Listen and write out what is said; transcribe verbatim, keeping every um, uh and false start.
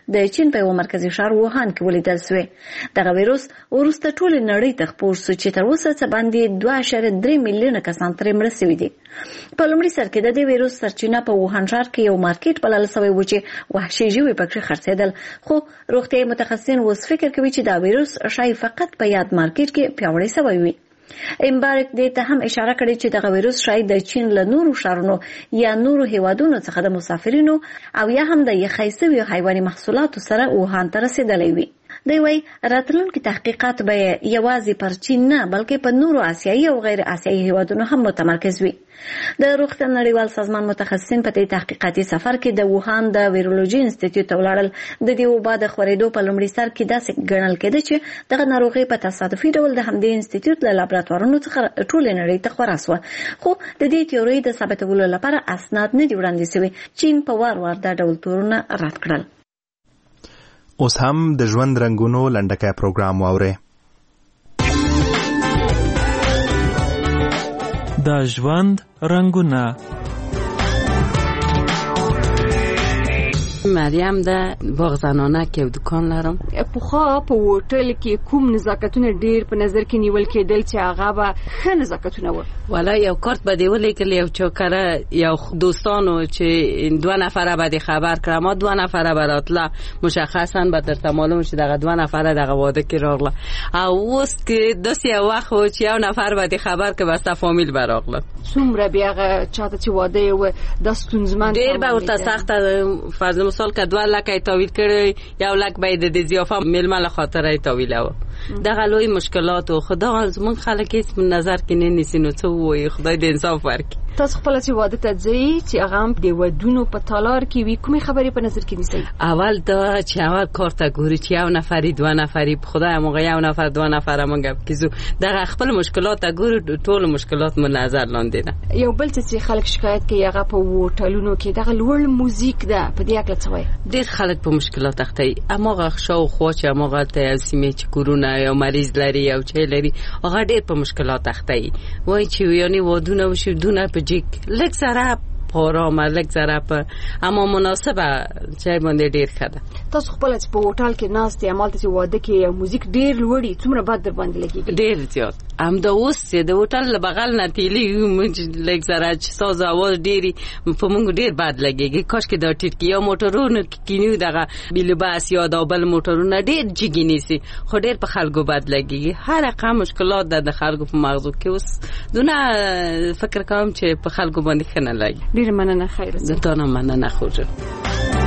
د چین په یو مرکزی ښار ووهان کې ولیدل شوې. دغه ویروس وروسته ټول نړۍ ته خپور شو چې تر اوسه څه باندې دوه اعشاریه درې میلیونه کسان ترې مړه شوي دي. په لومړي سر کې د دې ویروس سرچینه په ووهان ښار کې یو مارکیټ بلل شوی و چې وحشي ژوي پکې خرڅېدل، خو روغتیايي متخصصین اوس فکر کوي چې دا ویروس شاید فقط په یاد مارکیټ کې پیاوړی شوی وي. امبارک دې ته هم اشاره کړې چې دغه ویروس شاید د چین له نورو ښارونو یا نورو هیوادونو څخه د مسافرینو او یا هم د یخی شویو حیواني محصولاتو سره ووهان ته رسېدلی وي. دوی وايي راتلونکي تحقیقات به یوازې پر چین نه بلکې په نورو آسیایي او غیر آسیایي هیوادونو هم متمرکز وي. د روغتیا نړیوال سازمان متخصصین په دې تحقیقاتي سفر کې د ووهان د ویرولوژي انسټیټیوټ ته ولاړل. د دې وبا د خورېدو په لومړي سر کې داسې ګڼل کېده چې دغه ناروغي په تصادفي ډول د همدې انسټیټیوټ له لابراتوارونو څخه ټولې نړۍ ته خپره شوه، خو د دې تیورۍ د ثابتولو لپاره اسناد نه دي وړاندې شوي. چین په وار وار دا ډول تورونه رد کړل. اوس هم د ژوند رنګونو لنډکی پروګرام واورئ. د ژوند رنګونه. مریم د باغ زنانه کې یو دکان لرم. پخوا په هوټل کې کوم نزاکتونه ډیر په نظر کې نیول کېدل چې هغه به ښه نزاکتونه و؟ والا یو کارت به دی ولیکل، یو چوکره یو دوستانو چې دوه نفره به دی خبر کړه، ما دوه نفره به راتله مشخصا به درته معلوم شي دغه دوه نفره دغه واده کې راغله. او اوس کې داسې یو وخت و چې یو نفر به دی خبر که بسته فامیل به راغله. څومره بیا هغه چاته چې واده یې و دا ستونزمن ډېر به ورته سخته فرض مثال که دوه لکه یې تاویل کړی، یو لک به یې د دې ضیافه میلمه له خاطره یې تاویلوه. دغه لوی مشکلات و خدا زموږ خلک هېڅ نظر کې نه نیسي. نو څه ووایي خدای دې انصاف ورکړي. تاسو خپله چې واده ته ځئ چې هغه هم د ودونو په تالار کې وي، کومې خبرې په نظر کې نیسئ؟ اول دا چې اول کار ته ګوري چې یو نفري دوه نفري په خدای هماغه یو نفر دوه نفره موږ ګپ کیږو، دغه خپل مشکلات ته ګوري، ټول مشکلات مو نظر لاندې ده. یو بل څه چې خلک شکایت کوي هغه په هوټلونو کې دغه لوړ موزیک ده، په دې هکله څه وایي؟ ډېر خلک په مشکلات اخته وي. هماغه شاوخوا چې هماغه ته یو سیمې چې کورونه یا مریض لري او چی لري هغه ډېر په مشکلات اخته وي. وایي چې یعنی ودونه وشي دونه په جیک لږ سره پارامه لږ سره په اما مناسبه چای باندې ډېر ښه ده. تاسو خپله چې په هوټل کې ناست یې همالته چې واده کې یو موزیک ډېر لوړ وي څومره بد در باندې لګېږي؟ ډېر زیات. همدا اوس چې د هوټل له بغل نه تیلي موږ لږ سره چې ساز اواز ډېري په موږ ډېر بد لګېږي. کاشکې دا ټیټ کې یا موټرونو کې کینیو دغه بیلوبس یا دا بل موټرونه ډېر جګې نیسي، خو ډېر په خلکو بد لګېږي. هر رقم مشکلات ده د خلکو په مغزو کې. اوس دونه فکر کوم چې په خلکو باندې ښه نه لګي. ډېره مننه. خیر زه تا نه مننه خوږه.